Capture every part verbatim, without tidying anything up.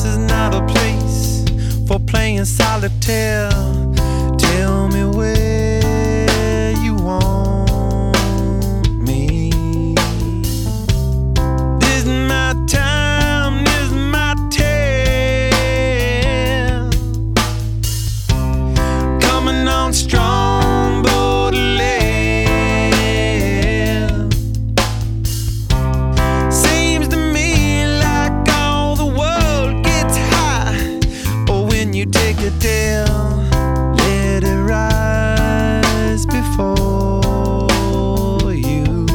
this is not a place for playing solitaire. Tell me where you want me. This is my time, this is my tale. Coming on strong, Baudelaire. Seems to me like all the world gets high, or when you take a dare, let it rise before you.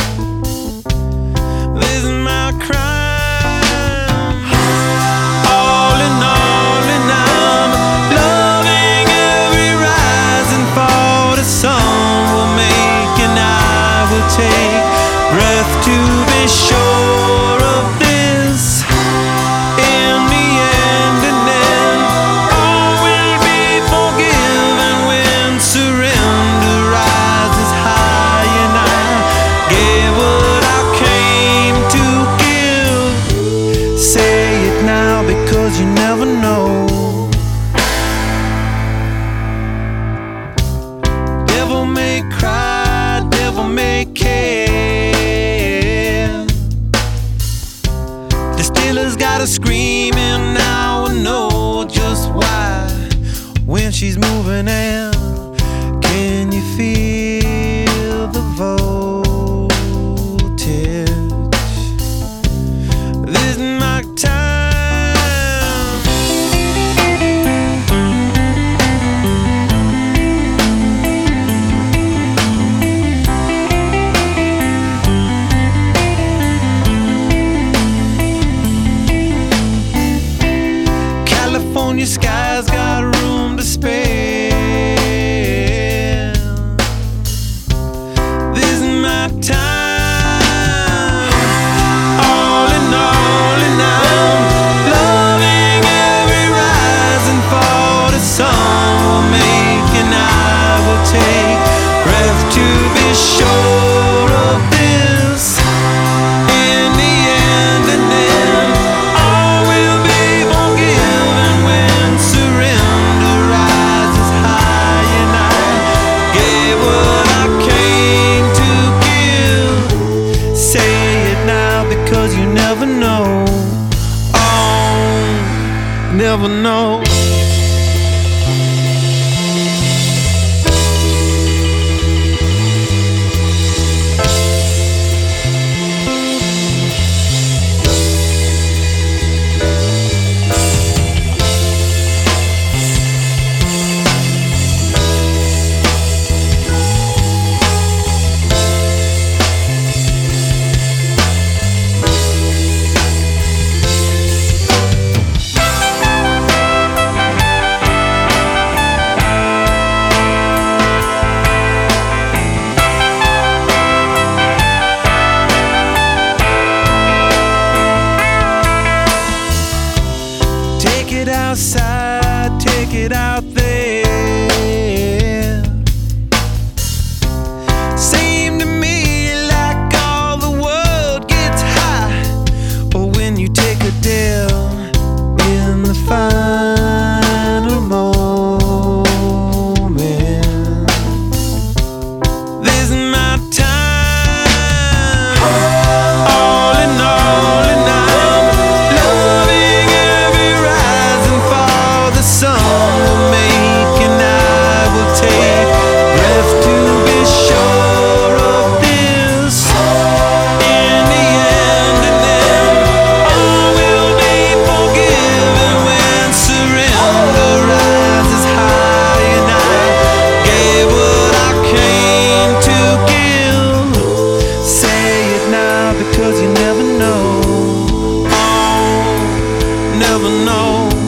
This is my crime. All in all, and I'm loving every rise and fall. The sun will make and I will take breath to be sure of this. In the end, and then all will be forgiven when surrender rises high, and I gave what I came to give. Say it now because you never know. Devil may cry, devil may care. The Steelers got her screaming, now I know just why. When she's moving in, can you feel the voltage? This is my time. California skies got room to spare. This is my time. All in all, and I'm loving every rise and fall. The sun will make and I will take breath to be sure of this. In the end, and then all will be forgiven when surrender rises high, and I gave what I came to give. Say it now because you never know. Oh, never know. Take it outside, take it out there. Seem to me like all the world gets high, or when you take a dare in the final moment. This is my time. All in all, and I'm loving every rise and fall. The sun will make and I will take breath to be sure of this. In the end, and then all will be forgiven when surrender rises high, and I gave what I came to give. Say it now because you never know. Oh, never know.